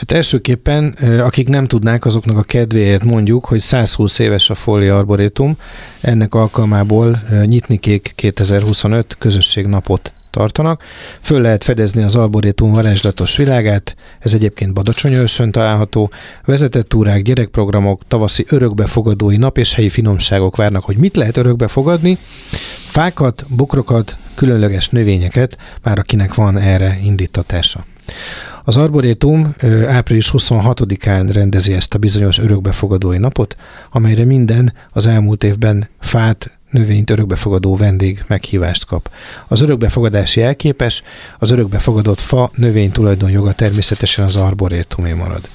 Hát elsőképpen, akik nem tudnák, azoknak a kedvéért mondjuk, hogy 120 éves a Folli Arborétum, ennek alkalmából Nyitnikék 2025 közösségnapot tartanak. Föl lehet fedezni az arborétum varázslatos világát, ez egyébként Badacsonyőrsön található. Vezetett túrák, gyerekprogramok, tavaszi örökbefogadói nap és helyi finomságok várnak, hogy mit lehet örökbefogadni. Fákat, bokrokat, különleges növényeket, már akinek van erre indítatása. Az arborétum április 26-án rendezi ezt a bizonyos örökbefogadói napot, amelyre minden az elmúlt évben fát, növényt örökbefogadó vendég meghívást kap. Az örökbefogadási jelképes, az örökbefogadott fa növény tulajdonjoga természetesen az arborétumé marad.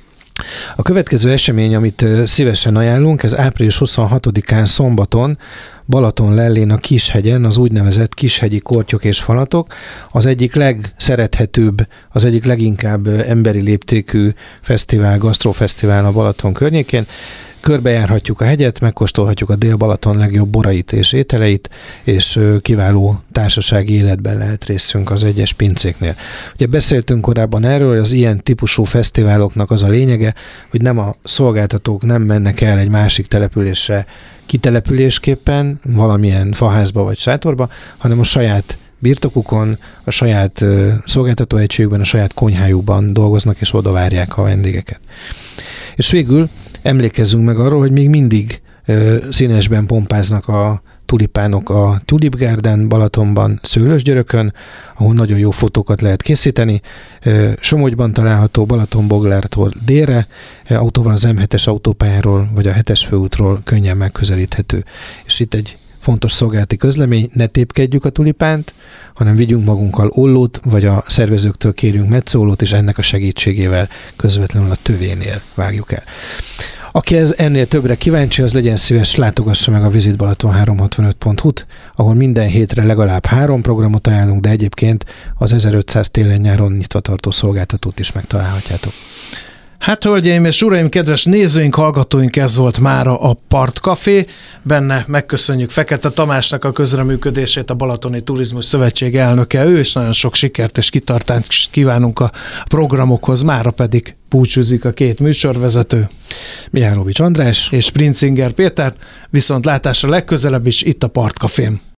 A következő esemény, amit szívesen ajánlunk, ez április 26-án szombaton Balatonlellén a Kishegyen, az úgynevezett kishegyi kortyok és falatok, az egyik legszerethetőbb, az egyik leginkább emberi léptékű fesztivál, gasztrofesztivál a Balaton környékén. Körbejárhatjuk a hegyet, megkóstolhatjuk a Dél-Balaton legjobb borait és ételeit, és kiváló társasági életben lehet részünk az egyes pincéknél. Ugye beszéltünk korábban erről, hogy az ilyen típusú fesztiváloknak az a lényege, hogy nem a szolgáltatók nem mennek el egy másik településre kitelepülésképpen, valamilyen faházba vagy sátorba, hanem a saját birtokukon, a saját szolgáltatóegységükben, a saját konyhájukban dolgoznak és oda várják a vendégeket. És végül emlékezzünk meg arról, hogy még mindig színesben pompáznak a tulipánok a Tulip Garden Balatonban, Szőlősgyörökön, ahol nagyon jó fotókat lehet készíteni. Somogyban található, Balatonboglártól délre, autóval az M7-es autópályáról vagy a 7-es főútról könnyen megközelíthető. És itt egy fontos szolgálati közlemény, ne tépkedjük a tulipánt, hanem vigyünk magunkkal ollót, vagy a szervezőktől kérjünk metszólót, és ennek a segítségével közvetlenül a tövénél vágjuk el. Aki ennél többre kíváncsi, az legyen szíves, látogassa meg a visitbalaton365.hu-t, ahol minden hétre legalább 3 programot ajánlunk, de egyébként az 1500 télen-nyáron nyitva tartó szolgáltatót is megtalálhatjátok. Hát, hölgyeim és uraim, kedves nézőink, hallgatóink, ez volt mára a Partcafé. Benne megköszönjük Fekete Tamásnak a közreműködését, a Balatoni Turizmus Szövetség elnöke ő, és nagyon sok sikert és kitartást kívánunk a programokhoz. Mára pedig búcsúzik a 2 műsorvezető, Mihálovics András és Princinger Péter. Viszont látásra legközelebb is itt a Partcafén.